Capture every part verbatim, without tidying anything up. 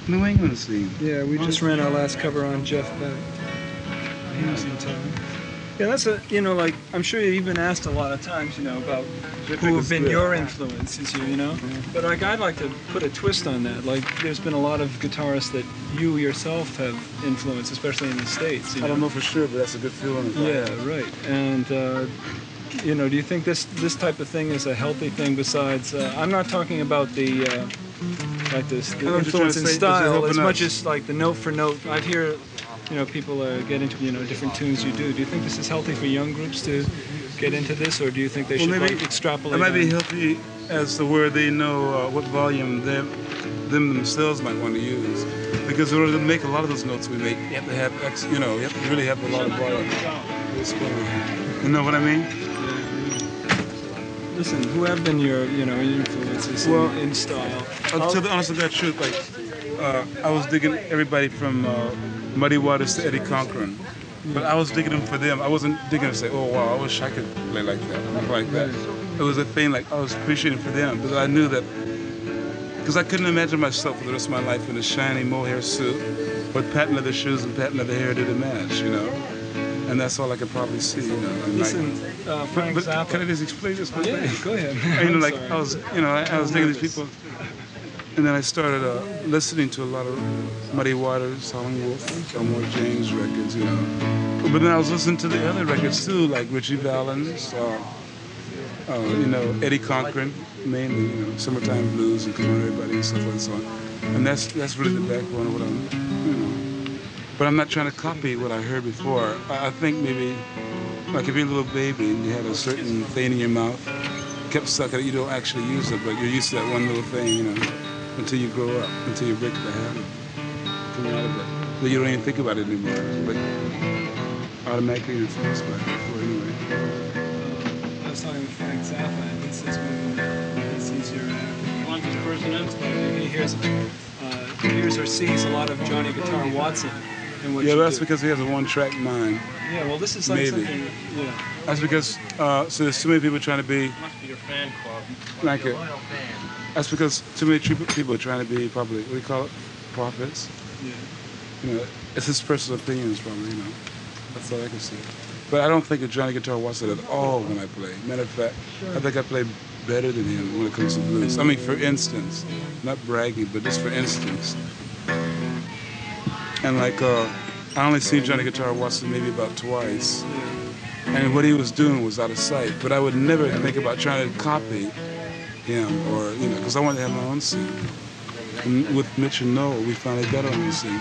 New England scene. Yeah, we just ran our last cover on Jeff Beck. He was in town. Yeah, that's a, you know, like, I'm sure you've been asked a lot of times, you know, about who have been your influences, you, you know? Yeah. But, like, I'd like to put a twist on that. Like, there's been a lot of guitarists that you yourself have influenced, especially in the States. You know? I don't know for sure, but that's a good feeling. Yeah, right. And, uh, you know, do you think this this type of thing is a healthy thing besides, uh, I'm not talking about the, uh, like this, the influence in style as much as, like, the note for note. I'd hear, you know, people uh, get into, you know, different tunes you do. Do you think this is healthy for young groups to get into this, or do you think they well, should maybe, like, extrapolate? It might be on? healthy as to where they know uh, what volume them, them themselves might want to use. Because in order to make a lot of those notes we make, you have to have, X, you know, you have to really have a lot of volume. You know what I mean? Listen, who have been your, you know, influences well, in, in style? I'll tell the honest to God truth, like, uh, I was digging everybody from uh, Muddy Waters to Eddie Cochran. But I was digging them for them. I wasn't digging to say, oh, wow, I wish I could play like that, not like that. It was a thing, like, I was appreciating for them, because I knew that, because I couldn't imagine myself for the rest of my life in a shiny mohair suit with patent leather shoes and patent leather hair to match, you know? And that's all I could probably see, you know. And Listen, like, uh, Frank but, Zappa. Can I just explain this? Oh, yeah, go ahead. You know, I'm like, sorry. I was, you know, I, I was digging these people. And then I started uh, listening to a lot of Muddy Waters, Howlin' Wolf, Elmore James records, you know. But then I was listening to the other records too, like Richie Valens, uh, uh, you know, Eddie Cochran, mainly, you know, Summertime Blues and Come On Everybody and stuff like that. And that's that's really the backbone of what I'm, you know. But I'm not trying to copy what I heard before. I, I think maybe, like if you're a little baby and you had a certain thing in your mouth, kept stuck at it, you don't actually use it, but you're used to that one little thing, you know, until you grow up, until you break the habit. Come out of it. So you don't even think about it anymore, but automatically influenced by it before anyway. I was talking with Frank Zappa, and he says when he sees your, uh, you want this person in, he hears, uh, hears or sees a lot of Johnny Guitar Watson in what Yeah, you that's do. because he has a one-track mind. Yeah, well, this is like Maybe. something, yeah. That's because, uh, so there's too many people trying to be, Must be your fan club. like it. That's because too many tri- people are trying to be probably, what do you call it, prophets? Yeah. You know, it's his personal opinions probably, you know. That's all I can see. But I don't think of Johnny Guitar Watson at all when I play. Matter of fact, I think I play better than him when it comes to blues. I mean, for instance, not bragging, but just for instance. And like, uh, I only seen Johnny Guitar Watson maybe about twice. And what he was doing was out of sight. But I would never think about trying to copy him or, you know, because I wanted to have my own scene. And with Mitch and Noel, we finally got on the scene.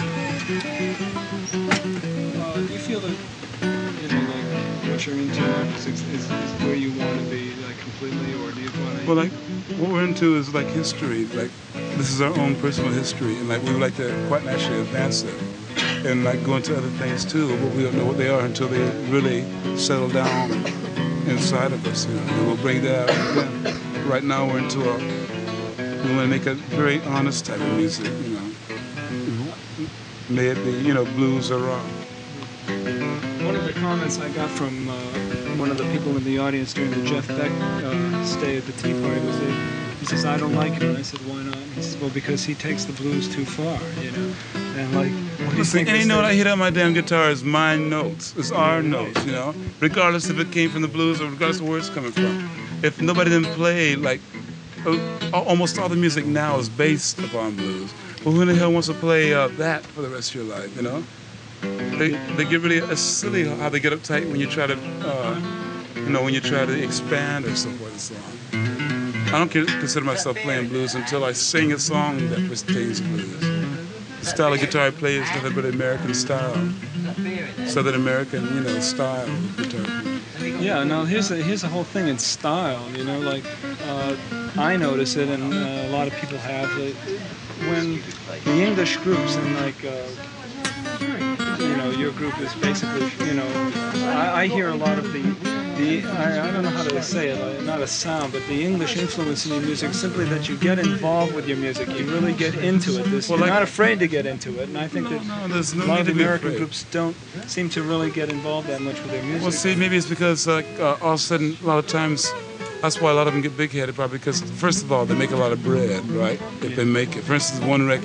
Uh, do you feel that, you know, like what you're into is, is, is where you want to be, like completely, or do you want to? Well, like what we're into is like history. Like this is our own personal history, and like we would like to quite naturally advance it, and like go into other things too. But we don't know what they are until they really settle down inside of us. You know, and we'll bring that out. Yeah. Right now, we're into a. We want to make a very honest type of music. You know, may it be, you know, blues or rock. One of the comments I got from uh, one of the people in the audience during the Jeff Beck uh, stay at the Tea Party was that he says, I don't like him. And I said, why not? He says, well, because he takes the blues too far, you know. And like, what do you Listen, think? any is note the- I hit on my damn guitar is my notes. It's our notes, you know, regardless if it came from the blues or regardless of where it's coming from. If nobody didn't play, like, uh, almost all the music now is based upon blues. But who in the hell wants to play uh, that for the rest of your life, you know? They, they get really, it's silly how they get uptight when you try to, uh, you know, when you try to expand or so forth and so on. I don't consider myself playing blues until I sing a song that pertains to blues. The style of guitar I play is nothing but American style. Southern American, you know, style of guitar playing. Yeah, now here's the, here's the whole thing in style, you know, like, uh, I notice it, and uh, a lot of people have, that when the English groups, and like, uh, you know, your group is basically, you know, I, I hear a lot of the, the I, I don't know how to say it, like, not a sound, but the English influence in your music, simply that you get involved with your music, you really get into it. This, Well, you're like- not afraid to get into it, and I think that No, there's no a lot need of to be American afraid. groups don't seem to really get involved that much with their music. Well, see, maybe it's because like uh, all of a sudden, a lot of times, that's why a lot of them get big-headed, probably because, first of all, they make a lot of bread, right? If they make it. For instance, one record,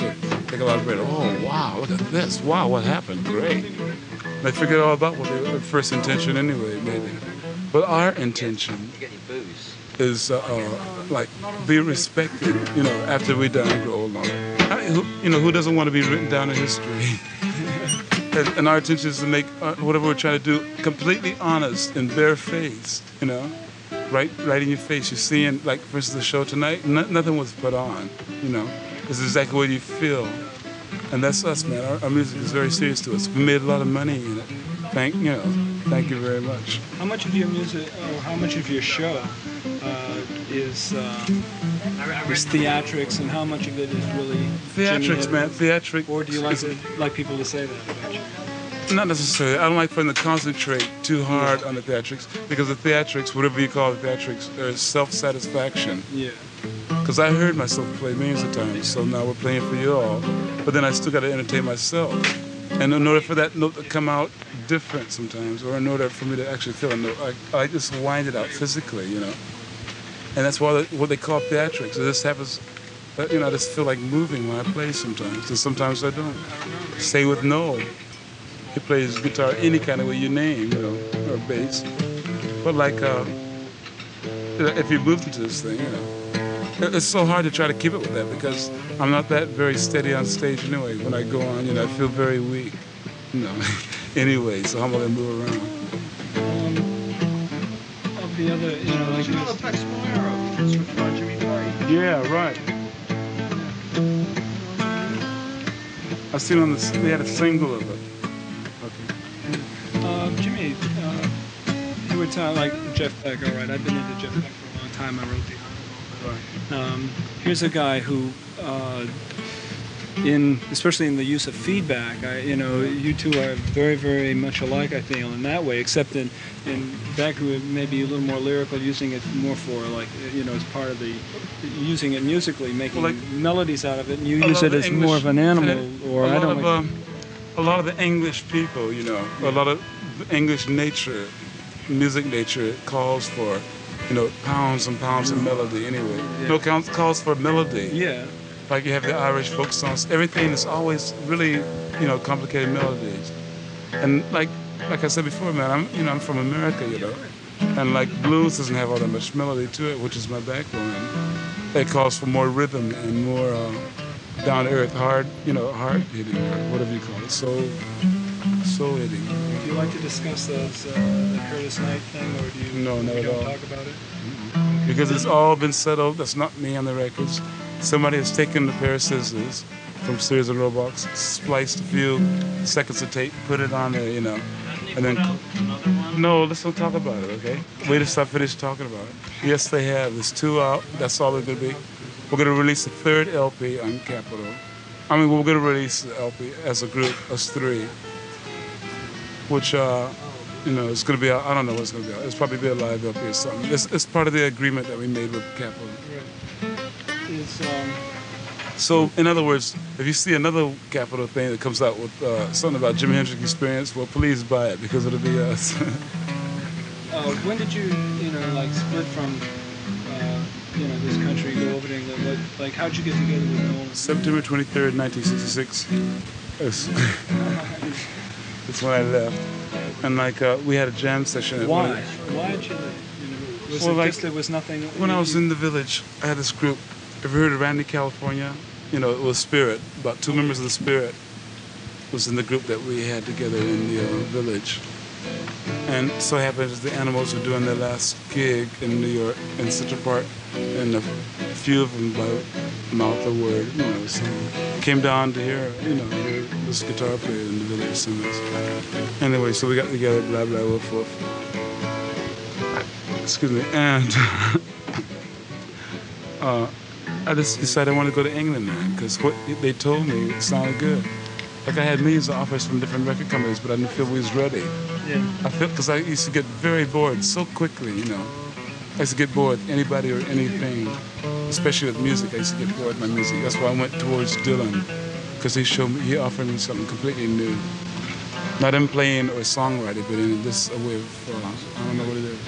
Take a lot of credit. Oh, wow, look at this. Wow, what happened? Great. They forget all about what their first intention anyway, maybe. But our intention is, uh, uh, like, be respected, you know, after we die and grow old. I, who, you know, who doesn't want to be written down in history? and, and our intention is to make uh, whatever we're trying to do completely honest and barefaced, you know? Right, right in your face. You're seeing, like, for instance, the show tonight, no, nothing was put on, you know? It's exactly what you feel. And that's us, man. Our, our music is very serious to us. We made a lot of money in it. Thank you know. Thank you very much. How much of your music, or how much of your show, uh, is uh, is theatrics, and how much of it is really theatrics, man? Theatrics. Or do you like to, like people to say that about you? Not necessarily. I don't like for them to concentrate too hard on the theatrics, because the theatrics, whatever you call the theatrics, is self-satisfaction. Yeah. Because I heard myself play millions of times, so now we're playing for you all. But then I still got to entertain myself. And in order for that note to come out different sometimes, or in order for me to actually feel a note, I, I just wind it out physically, you know. And that's why they, what they call theatrics. It just happens, you know, I just feel like moving when I play sometimes, and sometimes I don't. Stay with Noel. He plays guitar any kind of way you name, you know, or bass. But like, uh, if you moved into this thing, you know, it's so hard to try to keep it with that, because I'm not that very steady on stage anyway. When I go on, you know, I feel very weak, you know, anyway, so I'm gonna move around. Um, of the other, you know, like this. Yeah, right. I've seen on the, they had a single of it. Uh, Jimmy, uh, you were telling, like, Jeff Beck, all right, I've been into Jeff Beck for a long time, I wrote the album. Um, here's a guy who, uh, in especially in the use of feedback, I, you know, you two are very, very much alike, I feel, in that way, except in, in Beck, who may be a little more lyrical, using it more for, like, you know, as part of the, using it musically, making well, like, melodies out of it, and you use it as English, more of an animal, or I don't know. Like, a lot of the English people, you know, a lot of English nature, music nature calls for, you know, pounds and pounds of melody anyway. Yeah. No, calls, calls for melody. Yeah. Like you have the Irish folk songs. Everything is always really, you know, complicated melodies. And like, like I said before, man, I'm, you know, I'm from America, you know, and like blues doesn't have all that much melody to it, which is my backbone. It calls for more rhythm and more uh, down to earth, hard, you know, hard hitting, or whatever you call it, soul, soul hitting. Do you like to discuss those, uh, the Curtis Knight thing, or do you, no, not you at don't all. talk about it? Mm-hmm. Because it's all been settled. That's not me on the records. Somebody has taken a pair of scissors from Sears and Roebuck, spliced a few seconds of tape, put it on there, you know, and then. No, let's don't talk about it, okay? Wait till I finish talking about it. Yes, they have. There's two out. That's all they're gonna be. We're gonna release a third L P on Capitol. I mean, we're gonna release the L P as a group, us three, which, uh, you know, it's gonna be. I don't know what it's gonna be. It's probably be a live L P or something. It's, it's part of the agreement that we made with Capitol. Right. Is, um... So, in other words, if you see another Capitol thing that comes out with uh, something about Jimi Hendrix Experience, well, please buy it, because it'll be us. uh, when did you, you know, like split from, uh, you know, this country, go over to England? What, like, how'd you get together with Noel? September twenty-third, nineteen sixty-six. That's, that's when I left. And like, uh, we had a jam session. At Why? Why did you leave? You know, was well, it like, just there was nothing? When I was in the village, I had this group. Have you heard of Randy, California? You know, it was Spirit. About two members of the Spirit was in the group that we had together in the uh, village. And so happens the Animals were doing their last gig in New York, in Central Park, and a few of them by mouth or word, you know, so came down to hear, you know, hear this guitar player in the village sing this. Anyway, so we got together, blah, blah, woof, woof. Excuse me, and uh, I just decided I wanted to go to England, man, because what they told me sounded good. Like I had millions of offers from different record companies, but I didn't feel we was ready. Yeah. I felt, because I used to get very bored so quickly, you know. I used to get bored with anybody or anything, especially with music. I used to get bored with my music. That's why I went towards Dylan, because he showed me, he offered me something completely new. Not in playing or songwriting, but in this a way of, uh, I don't know what it is.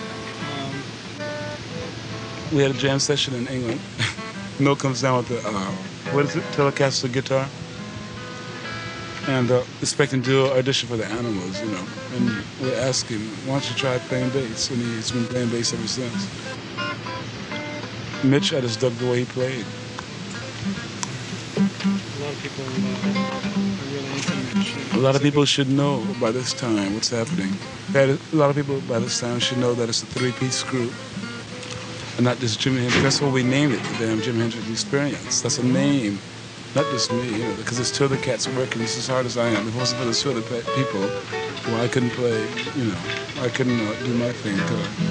Um, we had a jam session in England. Noel comes down with the, uh, what is it, Telecaster guitar. and uh, expecting to do an audition for the Animals, you know. And we asked him, why don't you try playing bass? And he's been playing bass ever since. Mitch, I just dug the way he played. A lot of people uh, are really into Mitch. A lot of people should know by this time what's happening. That a lot of people by this time should know that it's a three-piece group, and not just Jimi Hendrix. That's what we named it, the damn Jimi Hendrix Experience. That's a name, not just me, you know, because there's two other cats working just as hard as I am. If it wasn't for the two other pe- people, well, I couldn't play, you know, I couldn't uh, do my thing, could I?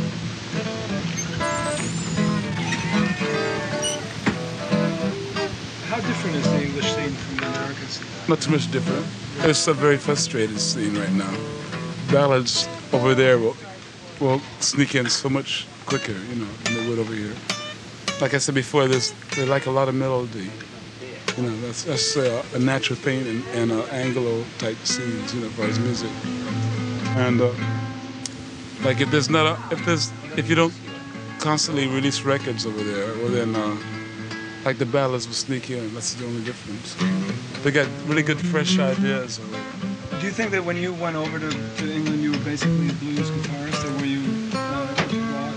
How different is the English scene from the American scene? Not too much different. It's a very frustrated scene right now. Ballads over there will, will sneak in so much quicker, you know, than they would over here. Like I said before, there's, they like a lot of melody. You know, that's, that's uh, a natural thing in, in uh, Anglo-type scenes, you know, as far as music. And uh, like if there's not a, if there's, if you don't constantly release records over there, well then, uh, like the ballads will sneak in. That's the only difference. They got really good, fresh ideas over there. Do you think that when you went over to, to England, you were basically a blues guitarist, or were you uh, rock?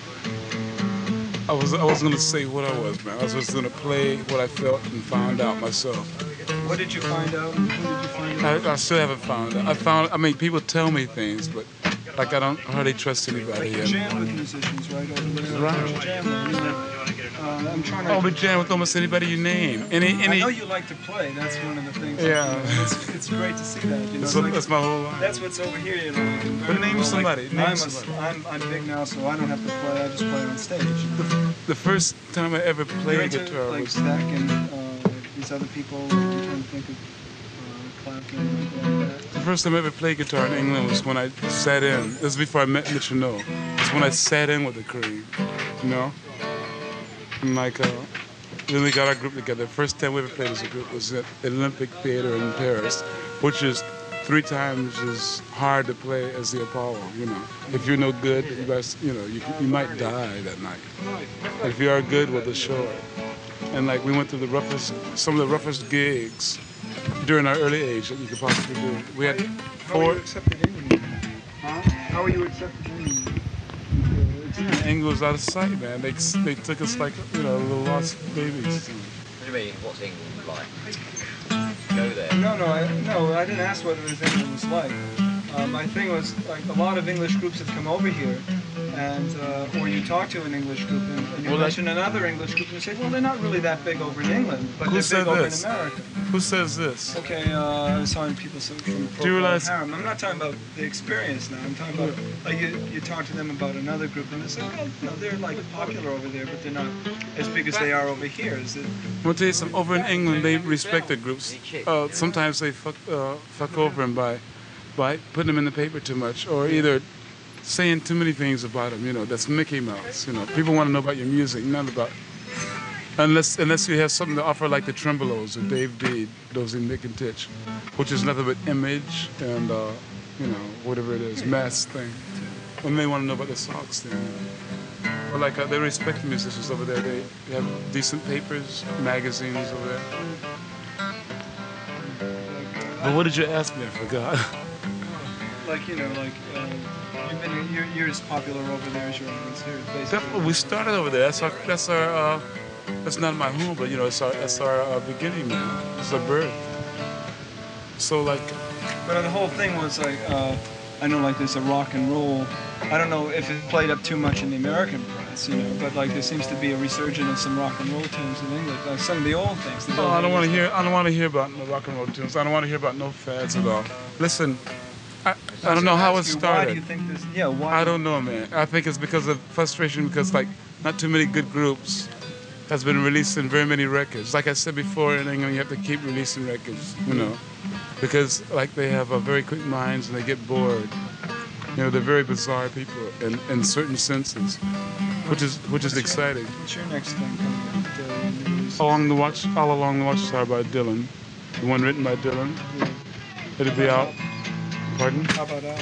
Or? I was I wasn't gonna say what I was, man. I was just gonna play what I felt and found out myself. What did you find out? Who did you find out? I, I still haven't found out. I found. I mean, people tell me things, but like I don't hardly trust anybody. Like you And, jam with musicians, right over there. Right. You jam with, you know, uh, I'm trying to. oh, we jam with almost anybody you name. Any I any. know you like to play. That's one of the things. Yeah. That, you know, it's, it's great to see that. You know, So like, that's my whole life. that's what's over here. You know. But name Like, somebody, name I'm, a, somebody. I'm I'm big now, so I don't have to play. I just play on stage. The, the first time I ever You're played into, guitar like was. Stack and uh, these other people. I'm trying to think of uh, Clapton and like that. The first time I ever played guitar in England was when I sat in. This is before I met Mitch and Noel. It's when I sat in with the Cream, you know. And like, uh, then we got our group together. First time we ever played as a group was at Olympic Theater in Paris, which is three times as hard to play as the Apollo. You know, if you're no good, you guys, you know, you you might die that night. But if you are good, well, the show. And like we went through the roughest, some of the roughest gigs during our early age that you could possibly do. We had How were four. you accepted in England? Huh? How were you accepted in England? England was out of sight, man. They they took us like, you know, little lost babies. What do you mean? What's England like? Go there. No, no, I, no. I didn't ask what England was like. Uh, my thing was like a lot of English groups had come over here, and uh, or you talk to an English group and, and you Well, mention another English group and you say, well, they're not really that big over in England, but Who they're said big over this? in America. Who says this? Okay, uh, I was talking to people so- from Do you realize- Harem. I'm not talking about the experience now. I'm talking about like you, you talk to them about another group and they say, well, no, they're like popular over there, but they're not as big as they are over here. Is it? I'm gonna tell you something. Over in England, they respect their groups. Uh, sometimes they fuck uh, fuck over them by by putting them in the paper too much, or either saying too many things about them. You know, that's Mickey Mouse. You know, people want to know about your music, not about unless unless you have something to offer like the Trembolos or Dave Deed, those in Nick and Titch, which is nothing but image and uh, you know whatever it is, mass thing. And they want to know about the Sox thing. Or like uh, they respect the musicians over there. They have decent papers, magazines over there. But what did you ask me? I forgot. Like you know, like uh, you've been you're, you're as popular over there as you are here, basically. Definitely, we started over there. That's our. That's our. Uh, that's not my home, but you know, it's our. That's our uh, beginning, man. It's our birth. So like, But the whole thing was like, uh, I know like there's a rock and roll. I don't know if it played up too much in the American press, you know, but like there seems to be a resurgence of some rock and roll tunes in England, like some of the old things. The oh, I don't want to Bill hear. I don't want to hear about no rock and roll tunes. I don't want to hear about no fads at all. Listen, I, I don't know how it Whaley. Why do you started. think this? Yeah, why? I don't know, man. I think it's because of frustration because like not too many good groups has been releasing very many records. Like I said before, in England you have to keep releasing records, you know, because like they have uh, very quick minds and they get bored. You know, they're very bizarre people in, in certain senses, which is which is exciting. What's your next thing coming up? Uh, news? Along the watch, all along the watchtower by Dylan, the one written by Dylan. It'll be out. Pardon? How about that?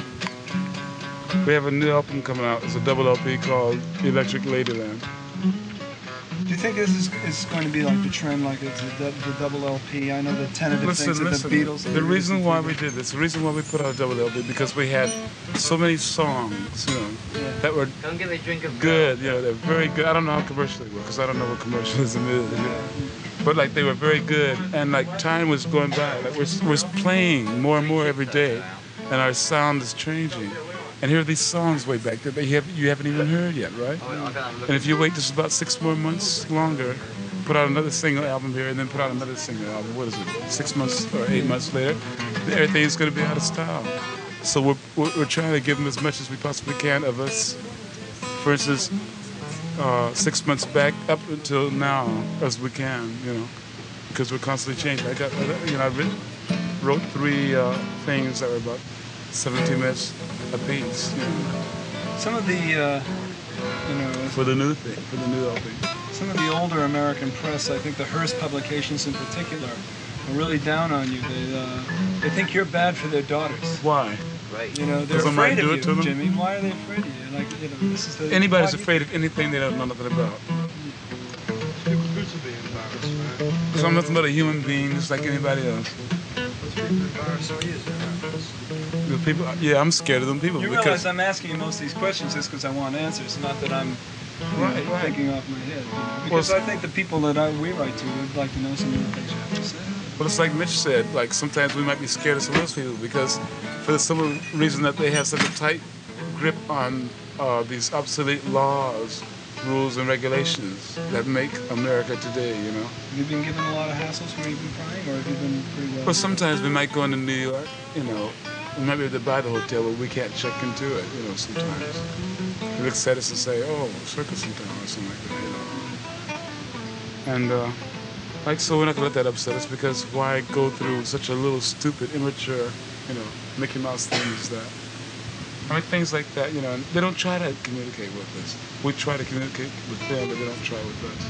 We have a new album coming out. It's a double L P called Electric Ladyland. Do you think this is, is going to be like the trend, like it's the, the double L P? I know the tentative Listen, things listen. of the Beatles. The reason why we did this, the reason why we put out a double L P, because we had so many songs, you know, Yeah. that were Come give me a drink of good. You know, they're very good. I don't know how commercial they were, because I don't know what commercialism is. You know? But like they were very good, and like time was going by. Like we're we're playing more and more every day, and our sound is changing. And here are these songs way back that they have you haven't even heard yet, right? And if you wait just about six more months longer, put out another single album here, and then put out another single album. What is it? Six months or eight months later, everything's going to be out of style. So we're, we're we're trying to give them as much as we possibly can of us. For instance, uh, six months back up until now, as we can, you know, because we're constantly changing. I got, you know, I writ- wrote three uh, things that were about seventeen minutes a piece, you know, Some of the, uh, you know, for the new thing, for the new L P. some of the older American press, I think the Hearst publications in particular, are really down on you. They, uh, they think you're bad for their daughters. Why? Right. You know, they're 'Cause I might afraid do of it to you, them. Jimmy. Why are they afraid of you? Like, you know, this is the Anybody's why- afraid of anything they don't know nothing about. People good to be embarrassed, man. Because I'm nothing but a human being, just like anybody else. What's people embarrass me is that happens. The people, yeah, I'm scared of them people You because realize I'm asking you most of these questions just because I want answers, not that I'm you know, Right, right. thinking off my head. You know? Because Well, I think the people that I, we write to would like to know some of the things you have to say. But it's like Mitch said, like sometimes we might be scared of some of those people because for the simple reason that they have such a tight grip on uh, these obsolete laws, rules, and regulations that make America today, you know. Have you been given a lot of hassles where you've been crying, or have you been pretty well? But sometimes we might go into New York, you know, we might be able to buy the hotel, but we can't check into it, you know, sometimes. They look at us and say, oh, circus in town or something like that, you know. And, uh, like, so we're not going to let that upset us because why go through such a little stupid, immature, you know, Mickey Mouse thing as that? I mean, things like that, you know, and they don't try to communicate with us. We try to communicate with them, but they don't try with us.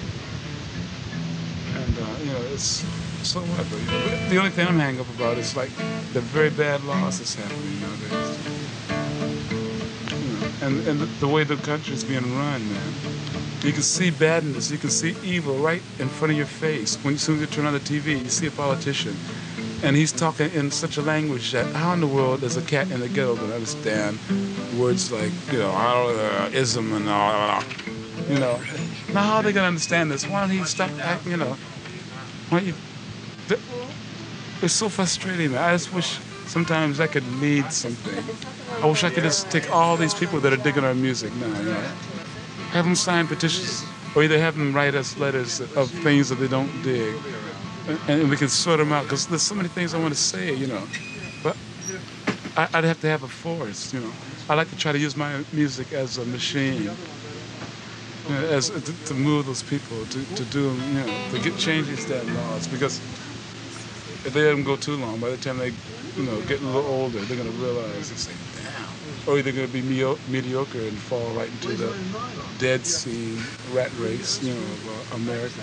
And, uh, you know, it's so whatever. You know, the only thing I'm hanging up about is, like, the very bad laws that's happening nowadays. You know, and and the, the way the country is being run, man. You can see badness, you can see evil right in front of your face. When as soon as you turn on the T V, you see a politician. And he's talking in such a language that how in the world does a cat in the ghetto can understand words like, you know, uh, ism and all, you know. Now how are they going to understand this? Why don't he stop acting, you know? Why don't you... th- It's so frustrating, man. I just wish sometimes I could lead something. I wish I could just take all these people that are digging our music now, you know. Have them sign petitions, or either have them write us letters of things that they don't dig. And, and we can sort them out, because there's so many things I want to say, you know. But I, I'd have to have a force, you know. I like to try to use my music as a machine, you know, as to, to move those people, to, to do, you know, to get change these damn laws. Because if they let them go too long, by the time they, you know, get a little older, they're going to realize and say, damn. Or they're going to be meo- mediocre and fall right into the Dead Sea rat race, you know, of uh, America.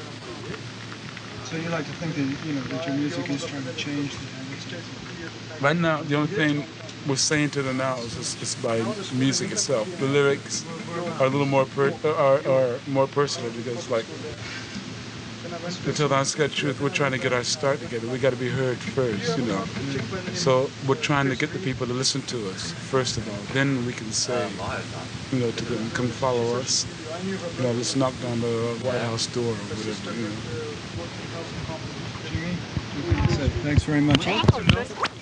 So you like to think that you know that your music is trying to change the habits. Right now, the only thing we're saying to them now is just, it's by music itself. The lyrics are a little more per, are, are more personal because, like, to tell the honest God truth, we're trying to get our start together. We got to be heard first, you know. So we're trying to get the people to listen to us first of all. Then we can say, you know, to them, come follow us. You know, let's knock down the White House door or whatever, you know. Jimmy, thanks very much.